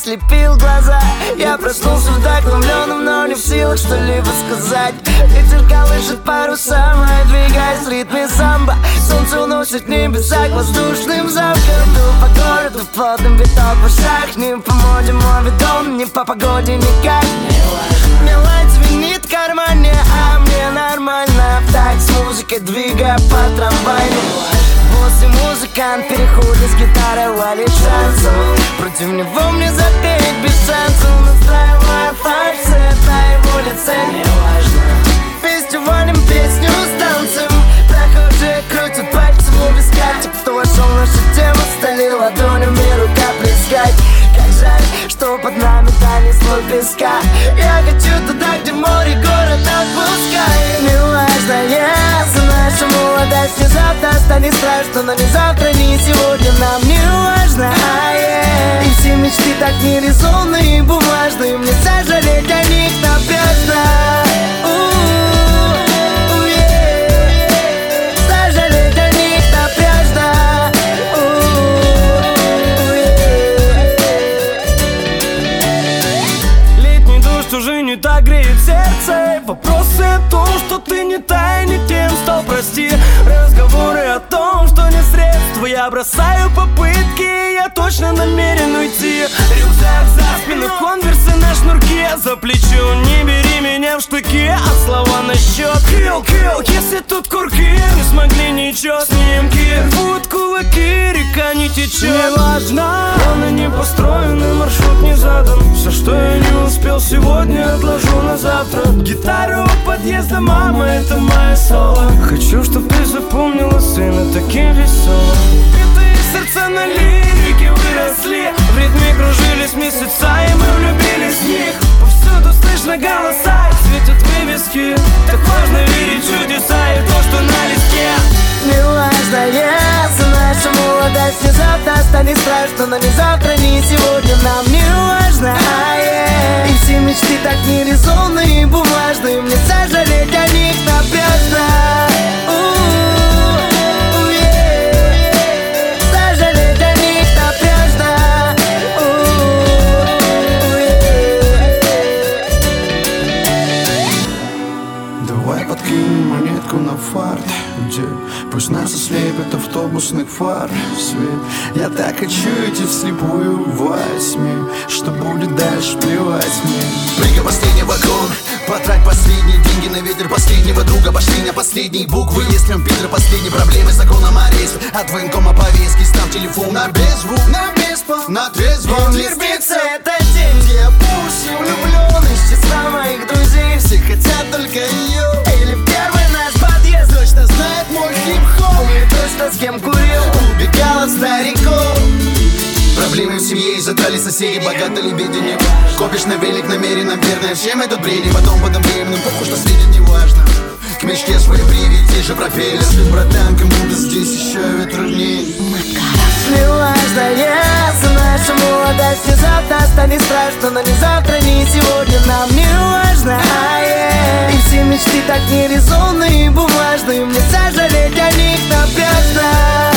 слепил глаза. Я проснулся вдохновленным, но не в силах что-либо сказать. Ветер колышет паруса, мои двигаясь в ритме самбо. Солнце уносит в небеса к воздушным замкам. Иду по городу в плотном биток в ушах. Не по моде мой видон, не по погоде никак. Мелодь звенит в кармане, а мне нормально. В такт с музыкой двигая по трамвайну. После музыкант переходит с гитары валит шансон. Против него мне запеть без шансов. Настраивая фальцет на его лице. Неважно. Фестивалем песню с танцем. Прохожие крутят пальцем у виска. Те, кто вошел в нашу тему, стали ладонями рукоплескать. Как жаль, что под нами тайный слой песка. Я хочу туда, где море, город отпускает. Неважно, я за нашу молодость. Не завтра станет страшно, но не завтра, не сегодня. Нам не важно, и все мечты так нерезонны и бумажные. Мне сожалеть о них напрасно. Сожалеть о них напрасно. Летний дождь уже не так греет сердце. Вопросы о том, что ты не та и не тем стал, прости. Разговоры о том, что нет средств. Я бросаю попытки, я точно намерен уйти. Рюкзак за спину, конверсы на шнурке. За плечо не бери меня в штыки. А слова на счет kill, kill. Если тут курки не смогли ничего, снимки рвут кулаки, река не течет. Неважно, планы не построены, маршрут не задан. Все, что я не успел сегодня, отложу на завтра. Гитара у подъезда, мама, это моя соло. Хочу, чтоб ты запомнила сына таким веселым. Убитые сердца на лирике выросли. В ритме кружились месяца, и мы влюбились в них. Повсюду слышно голоса, и светят вывески. Так важно верить в чудеса и то, что на листе. Неважно, я за нашу молодость. Не завтра станет страшно, но не завтра, не сегодня. Нам не важно, и все мечты так нерезонны и бумажные. Мне сожалеть о них напрасно. Сожалеть о них напрасно. Давай подкинем монетку на фарт, где пусть нас ослепит автобусных фар свет. Я так хочу идти вслепую во тьме. Что будет дальше, плевать мне. Прыгай последний вагон, потрать последние деньги на ветер последнего друга. Пошли на последние буквы, если он Питер, последние проблемы с законом арест. От военкома повестки, став телефон на беззвук, на беспол, на трезвон. Вербиться это день, где я по уши влюблен. Из числа моих друзей все хотят только ее. Или первый наш подъезд точно знает мой хип-хоп. Помнит точно, с кем курил, убегал от стариков. Проблемы в семье задрали соседи, богато ли беден не. Копишь на велик намеренно, верно, всем этот бредень. Потом под временем, похуй, что светит, неважно. К мечте своей приведи же пропеллер. Братан, кому-то здесь еще ветруней. Не важно, я за нашу молодость. Не завтра станет страшно, но не завтра, не сегодня. Нам не важно, и все мечты так нерезонны и бумажные. Мне сожалеть о них напрасно.